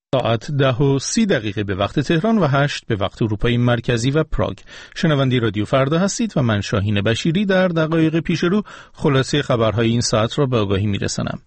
ساعت 10:30 به وقت تهران و 8 به وقت اروپای مرکزی و پراگ. شنونده رادیو فردا هستید و من شاهین بشیری در دقایق پیش رو خلاصه خبرهای این ساعت را به آگاهی میرسانم.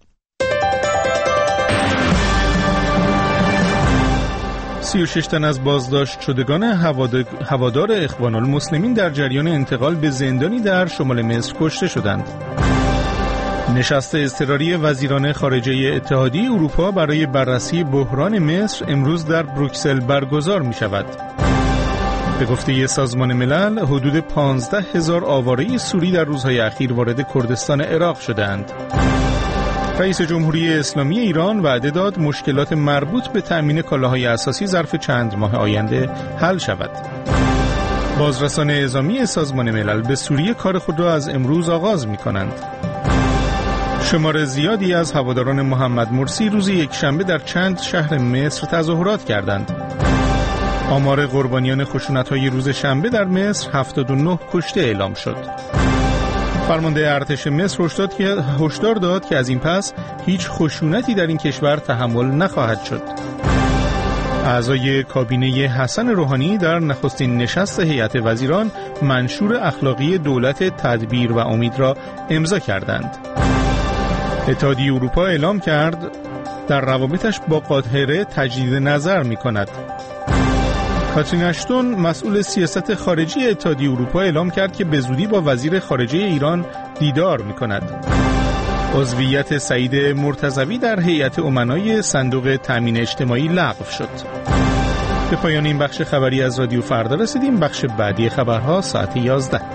36 تن از بازداشت شدگان هوادار اخوان المسلمین در جریان انتقال به زندانی در شمال مصر کشته شدند. نشست اضطراری وزیران خارجه اتحادیه اروپا برای بررسی بحران مصر امروز در بروکسل برگزار می شود. به گفته سازمان ملل حدود 15,000 آواره سوری در روزهای اخیر وارد کردستان عراق شدند. رئیس جمهوری اسلامی ایران وعده داد مشکلات مربوط به تأمین کالاهای اساسی ظرف چند ماه آینده حل شود. بازرسان اعزامی سازمان ملل به سوریه کار خود را از امروز آغاز می کنند. شمار زیادی از هواداران محمد مرسی روز یکشنبه در چند شهر مصر تظاهرات کردند. آمار قربانیان خشونت‌های روز شنبه در مصر 79 کشته اعلام شد. فرمانده ارتش مصر هشدار داد که از این پس هیچ خشونتی در این کشور تحمل نخواهد شد. اعضای کابینه حسن روحانی در نخستین نشست هیئت وزیران منشور اخلاقی دولت تدبیر و امید را امضا کردند. اتحادیه اروپا اعلام کرد در روابطش با قاهره تجدید نظر می کند. کاترین اشتون مسئول سیاست خارجی اتحادیه اروپا اعلام کرد که به زودی با وزیر خارجه ایران دیدار می کند. عضویت سعید مرتضوی در هیئت امنای صندوق تامین اجتماعی لغو شد. به پایان این بخش خبری از رادیو فردا رسیدیم. بخش بعدی خبرها ساعت 11.